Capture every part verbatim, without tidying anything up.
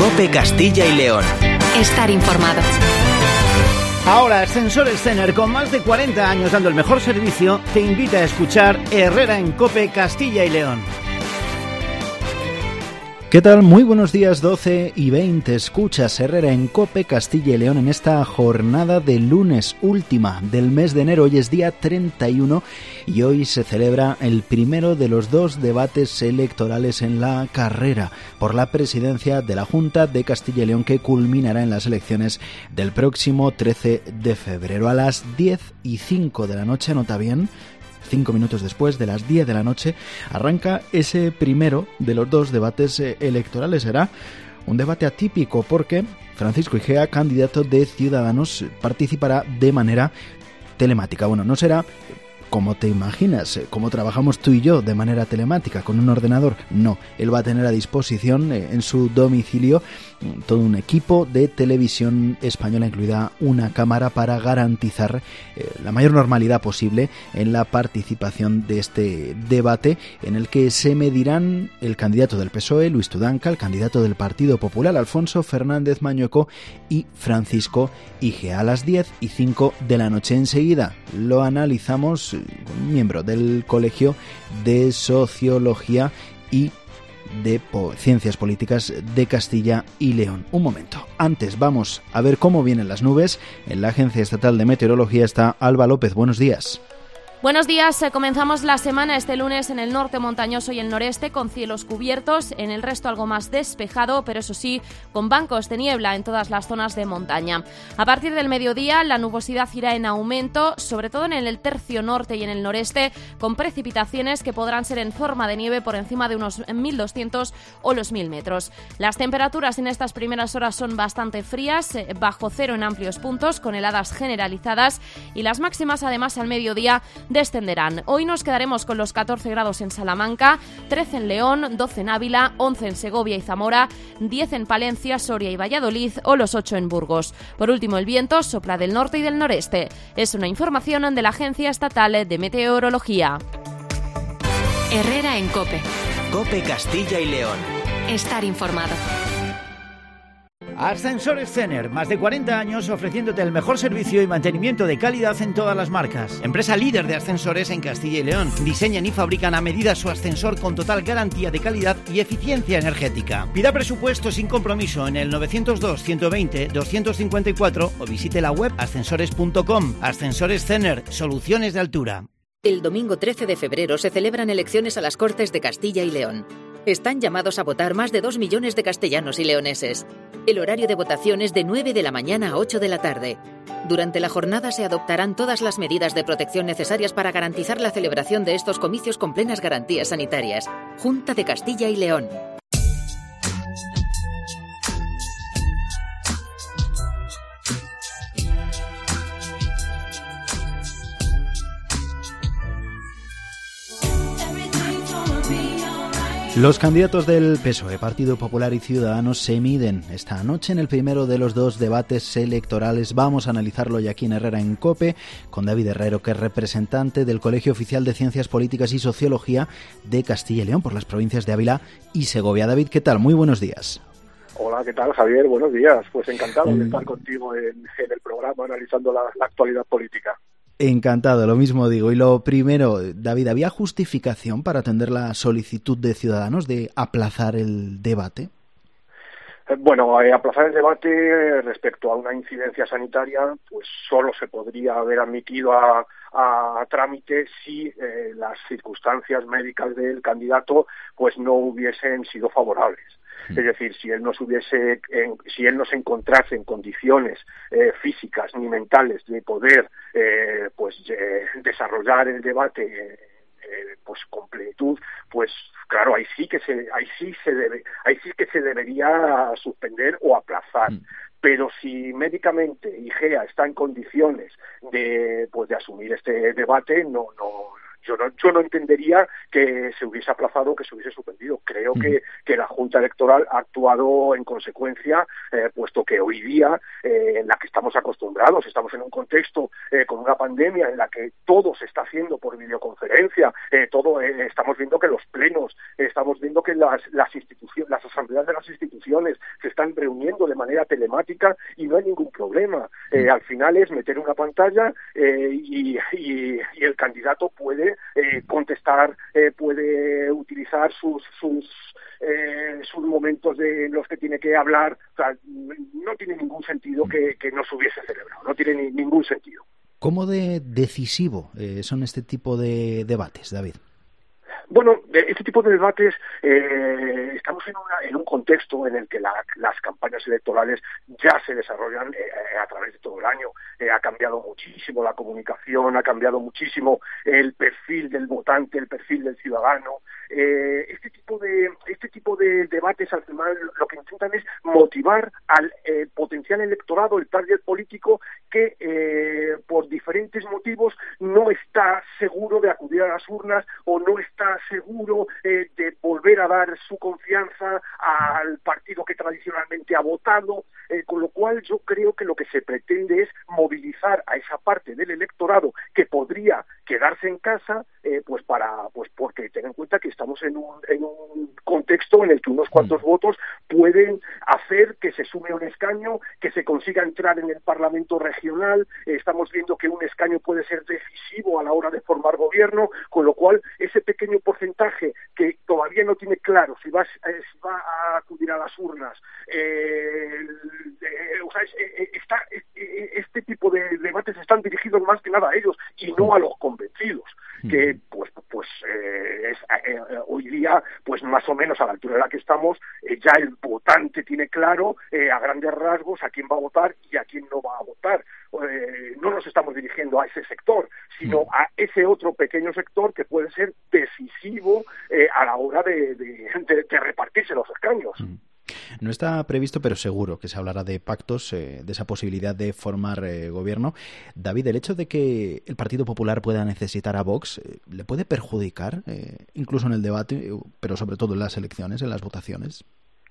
COPE Castilla y León. Estar informado. Ahora, Ascensores Zener, con más de cuarenta años dando el mejor servicio, te invita a escuchar Herrera en COPE Castilla y León. ¿Qué tal? Muy buenos días, doce y veinte. Escuchas Herrera en COPE Castilla y León en esta jornada de lunes última del mes de enero. Hoy es día treinta y uno y hoy se celebra el primero de los dos debates electorales en la carrera por la presidencia de la Junta de Castilla y León, que culminará en las elecciones del próximo trece de febrero. A las diez y cinco de la noche, nota bien, cinco minutos después de las diez de la noche, arranca ese primero de los dos debates electorales. Será un debate atípico porque Francisco Igea, candidato de Ciudadanos, participará de manera telemática. Bueno, no será como te imaginas, como trabajamos tú y yo de manera telemática con un ordenador. No, él va a tener a disposición eh, en su domicilio todo un equipo de televisión española, incluida una cámara, para garantizar eh, la mayor normalidad posible en la participación de este debate, en el que se medirán el candidato del P S O E, Luis Tudanca, el candidato del Partido Popular, Alfonso Fernández Mañueco, y Francisco Igea. A las diez y cinco de la noche. Enseguida lo analizamos con un miembro del Colegio de Sociología y de po- Ciencias Políticas de Castilla y León. Un momento. Antes vamos a ver cómo vienen las nubes. En la Agencia Estatal de Meteorología está Alba López. Buenos días. Buenos días, comenzamos la semana este lunes en el norte montañoso y el noreste con cielos cubiertos, en el resto algo más despejado, pero eso sí, con bancos de niebla en todas las zonas de montaña. A partir del mediodía la nubosidad irá en aumento, sobre todo en el tercio norte y en el noreste, con precipitaciones que podrán ser en forma de nieve por encima de unos mil doscientos o los mil metros. Las temperaturas en estas primeras horas son bastante frías, bajo cero en amplios puntos, con heladas generalizadas, y las máximas además al mediodía descenderán. Hoy nos quedaremos con los catorce grados en Salamanca, trece en León, doce en Ávila, once en Segovia y Zamora, diez en Palencia, Soria y Valladolid o los ocho en Burgos. Por último, el viento sopla del norte y del noreste. Es una información de la Agencia Estatal de Meteorología. Herrera en COPE. COPE Castilla y León. Estar informado. Ascensores Zener, más de cuarenta años ofreciéndote el mejor servicio y mantenimiento de calidad en todas las marcas. Empresa líder de ascensores en Castilla y León. Diseñan y fabrican a medida su ascensor con total garantía de calidad y eficiencia energética. Pida presupuesto sin compromiso en el novecientos dos, ciento veinte, doscientos cincuenta y cuatro o visite la web ascensores punto com. Ascensores Zener, soluciones de altura. El domingo trece de febrero se celebran elecciones a las Cortes de Castilla y León. Están llamados a votar más de dos millones de castellanos y leoneses. El horario de votación es de nueve de la mañana a ocho de la tarde. Durante la jornada se adoptarán todas las medidas de protección necesarias para garantizar la celebración de estos comicios con plenas garantías sanitarias. Junta de Castilla y León. Los candidatos del P S O E, Partido Popular y Ciudadanos se miden esta noche en el primero de los dos debates electorales. Vamos a analizarlo ya aquí en Herrera en COPE con David Herrero, que es representante del Colegio Oficial de Ciencias Políticas y Sociología de Castilla y León por las provincias de Ávila y Segovia. David, ¿qué tal? Muy buenos días. Hola, ¿qué tal, Javier? Buenos días. Pues encantado mm. de estar contigo en, en el programa analizando la, la actualidad política. Encantado, lo mismo digo. Y lo primero, David, ¿había justificación para atender la solicitud de Ciudadanos de aplazar el debate? Bueno, eh, aplazar el debate respecto a una incidencia sanitaria, pues solo se podría haber admitido a, a trámite si eh, las circunstancias médicas del candidato pues no hubiesen sido favorables. Es decir, si él no se hubiese, en, si él no se encontrase en condiciones eh, físicas ni mentales de poder, eh, pues eh, desarrollar el debate, eh, eh, pues con plenitud, pues claro, ahí sí que se, ahí sí se debe, ahí sí que se debería suspender o aplazar. Mm. Pero si médicamente Igea está en condiciones de, pues, de asumir este debate, no, no. yo no, yo no entendería que se hubiese aplazado o que se hubiese suspendido. Creo mm. que, que la Junta Electoral ha actuado en consecuencia, eh, puesto que hoy día, eh, en la que estamos acostumbrados, estamos en un contexto eh, con una pandemia en la que todo se está haciendo por videoconferencia, eh, todo eh, estamos viendo que los plenos, eh, estamos viendo que las, las instituciones, las asambleas de las instituciones se están reuniendo de manera telemática y no hay ningún problema. Eh, al final es meter una pantalla eh, y, y, y el candidato puede eh, contestar, eh, puede utilizar sus sus eh, sus momentos de los que tiene que hablar. O sea, no tiene ningún sentido que, que no se hubiese celebrado, no tiene ni, ningún sentido. ¿Cómo de decisivo eh, son este tipo de debates, David? Bueno, este tipo de debates, eh, estamos en, una, en un contexto en el que la, las campañas electorales ya se desarrollan eh, a través de todo el año. Eh, ha cambiado muchísimo la comunicación, ha cambiado muchísimo el perfil del votante, el perfil del ciudadano. Eh, este tipo de este tipo de debates al final lo que intentan es motivar al eh, potencial electorado, el target político que eh, por diferentes motivos no está seguro de acudir a las urnas o no está seguro eh, de volver a dar su confianza al partido que tradicionalmente ha votado, eh, con lo cual yo creo que lo que se pretende es movilizar a esa parte del electorado que podría quedarse en casa, eh, pues para pues porque ten en cuenta que estamos en un, en un contexto en el que unos cuantos mm. votos pueden hacer que se sume un escaño, que se consiga entrar en el Parlamento regional. Eh, estamos viendo que un escaño puede ser decisivo a la hora de formar gobierno, con lo cual ese pequeño porcentaje que todavía no tiene claro si va, eh, si va a acudir a las urnas, eh, eh, o sea, es, eh, está, eh, este tipo de debates están dirigidos más que nada a ellos y no a los convencidos, que pues pues eh, es, eh, hoy día pues más o menos a la altura de la que estamos eh, ya el votante tiene claro eh, a grandes rasgos a quién va a votar y a quién no va a votar. Eh, no nos estamos dirigiendo a ese sector, sino a ese otro pequeño sector que puede ser decisivo eh, a la hora de, de, de, de repartirse los escaños. No está previsto, pero seguro que se hablará de pactos, eh, de esa posibilidad de formar eh, gobierno. David, el hecho de que el Partido Popular pueda necesitar a Vox, eh, ¿le puede perjudicar, eh, incluso en el debate, pero sobre todo en las elecciones, en las votaciones?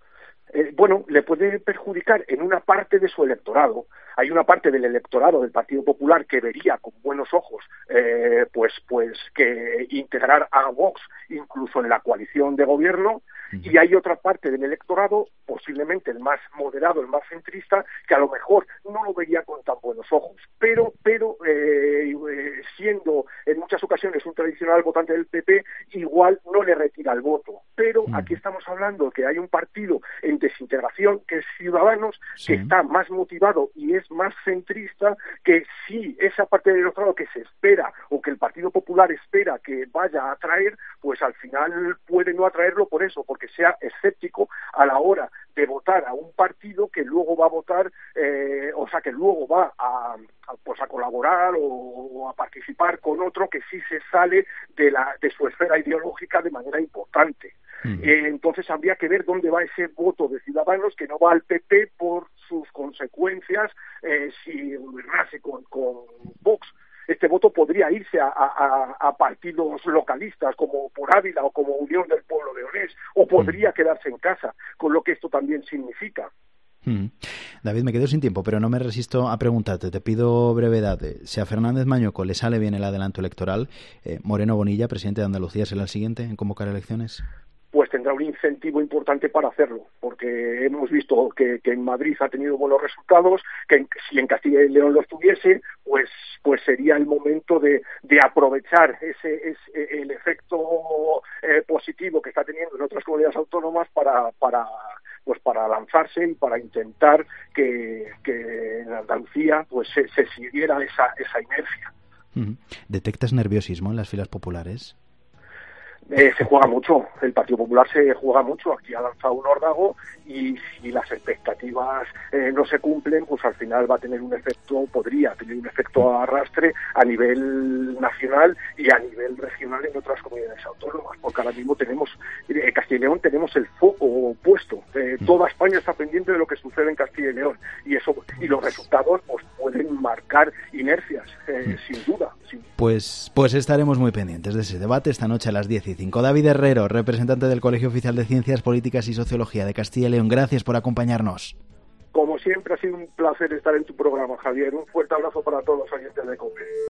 Eh, bueno, le puede perjudicar en una parte de su electorado. Hay una parte del electorado del Partido Popular que vería con buenos ojos eh, pues pues que integrar a Vox incluso en la coalición de gobierno, y hay otra parte del electorado, posiblemente el más moderado, el más centrista, que a lo mejor no lo vería con tan buenos ojos, pero pero eh, siendo en muchas ocasiones un tradicional votante del P P, igual no le retira el voto. Pero aquí estamos hablando de que hay un partido en desintegración, que es Ciudadanos, sí, que está más motivado y es más centrista, que si esa parte del electorado que se espera o que el Partido Popular espera que vaya a atraer, pues al final puede no atraerlo por eso, porque sea escéptico a la hora de votar a un partido que luego va a votar, eh, o sea, que luego va a, a, pues a colaborar o, o a participar con otro que sí se sale de, la, de su esfera ideológica de manera importante. Uh-huh. Eh, entonces habría que ver dónde va ese voto de Ciudadanos que no va al P P por sus consecuencias eh, si gobernase con, con Vox. Este voto podría irse a, a, a partidos localistas como por Ávila o como Unión del Pueblo Leonés, o podría quedarse en casa, con lo que esto también significa. Hmm. David, me quedo sin tiempo, pero no me resisto a preguntarte, te pido brevedad. Si a Fernández Mañueco le sale bien el adelanto electoral, eh, ¿Moreno Bonilla, presidente de Andalucía, será el siguiente en convocar elecciones? Pues tendrá un incentivo importante para hacerlo, porque hemos visto que, que en Madrid ha tenido buenos resultados, que en, si en Castilla y León los tuviese, pues pues sería el momento de, de aprovechar ese, ese el efecto eh, positivo que está teniendo en otras comunidades autónomas para para pues para lanzarse y para intentar que, que en Andalucía pues se, se siguiera esa esa inercia. ¿Detectas nerviosismo en las filas populares? Eh, se juega mucho, el Partido Popular se juega mucho, aquí ha lanzado un órdago y si las expectativas eh, no se cumplen, pues al final va a tener un efecto, podría tener un efecto arrastre a nivel nacional y a nivel regional en otras comunidades autónomas, porque ahora mismo tenemos, eh, Castilla y León tenemos el foco puesto, eh, toda España está pendiente de lo que sucede en Castilla y León y eso y los resultados pues pueden marcar inercias, eh, sin duda. Sin... Pues, pues estaremos muy pendientes de ese debate esta noche a las diez y cinco. David Herrero, representante del Colegio Oficial de Ciencias Políticas y Sociología de Castilla y León, gracias por acompañarnos. Como siempre ha sido un placer estar en tu programa, Javier. Un fuerte abrazo para todos los oyentes de COPE.